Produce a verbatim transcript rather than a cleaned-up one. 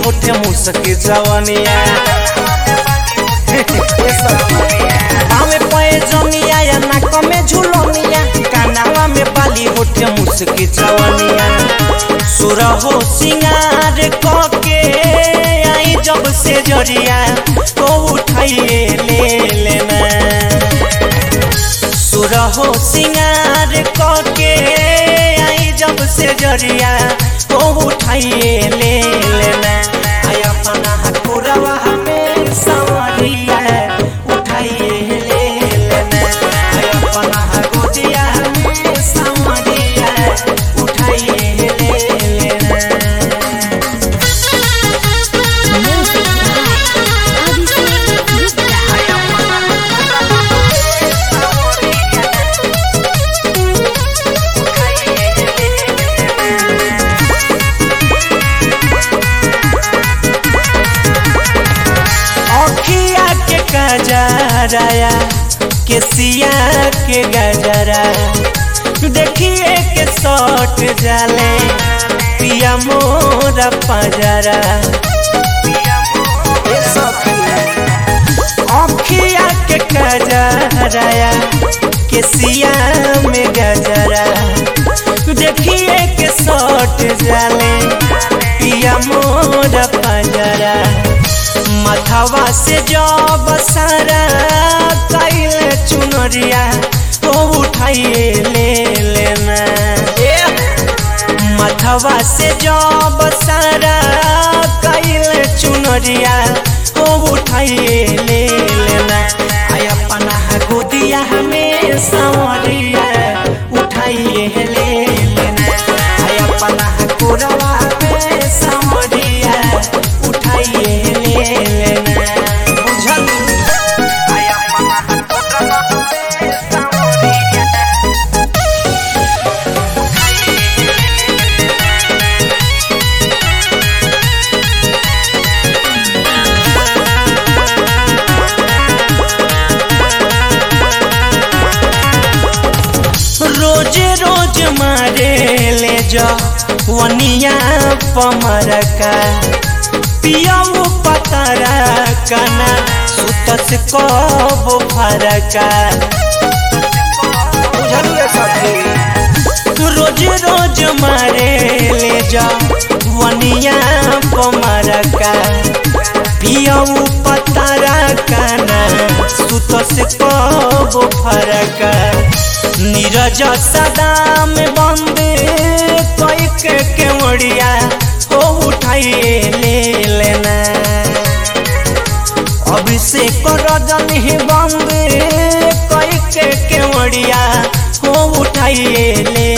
होठे मुसकी जवनिया आवे पे जमिया या नाक में झुलनिया कानावा में बाली होठे मुसकी जवनिया सुर हो सिंगार कके आई जब से जरिया तो उठाइए ले लेना सुर हो सिंगार कके आई जब से जरिया तो उठाइए ले लेना आय अपना हकुरवा हमें सवरिया उठाइए ले लेना आय अपना हकुदिया हमें सवरिया उठाइए ले लेना। गजराया केसिया के गजरा देखिए के सट जाले पिया मोरा पजरा अखिया के गजराया केसिया में गजरा देखिए के सट जाले पिया मोरा पजरा मथवा से जब सारा कैले चुनरिया तो उठाइए ले लेना मथवा से जब सारा कैले चुनरिया तो उठाइए ले लेना आय अपना गोदिया हमें सवरिया उठाइए ले लेना आय अपना कोरवा में सवरिया उठाइए ले लेना बुझल आय अपना कोरवा में सवरिया रोज रोज मारे ले जा वनिया पमरका पियाऊ पतरा कना सुतस को फरका रोज रोज मारे ले जा वनिया पमरका पियाऊ पतरा कना सुतस को फरका नीरज सदाम बंद कोई के केवड़िया हो उठाइए ले लेना अभिषेक रजन ही बंद कोई के केवड़िया हो उठाइए ले